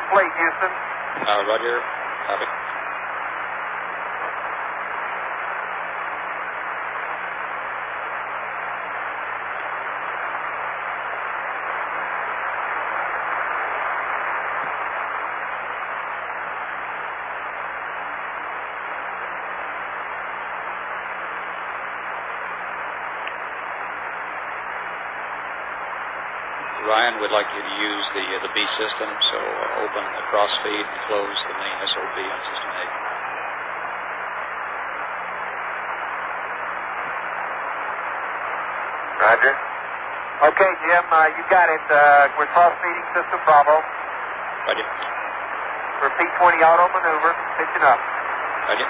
fleet, Houston. Roger. Copy. Ryan would like you to use the B system, so open the cross feed and close the main SOB on System A. Roger. Okay, Jim, you got it. We're cross feeding System Bravo. Roger. Repeat 20 auto maneuver, pitching up. Roger.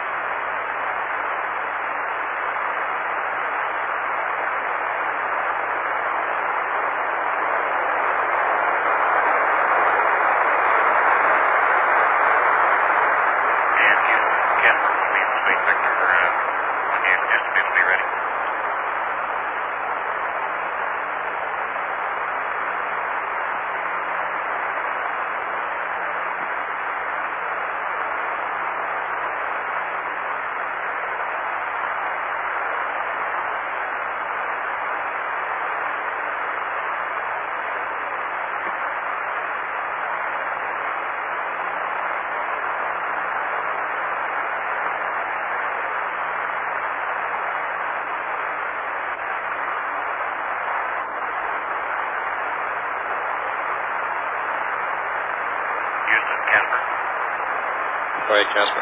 Casper. Go ahead, Casper.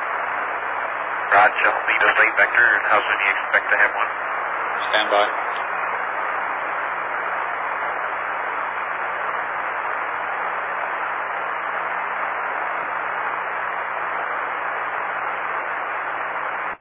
Rod, shall meet us late vector, and how soon do you expect to have one? Stand by.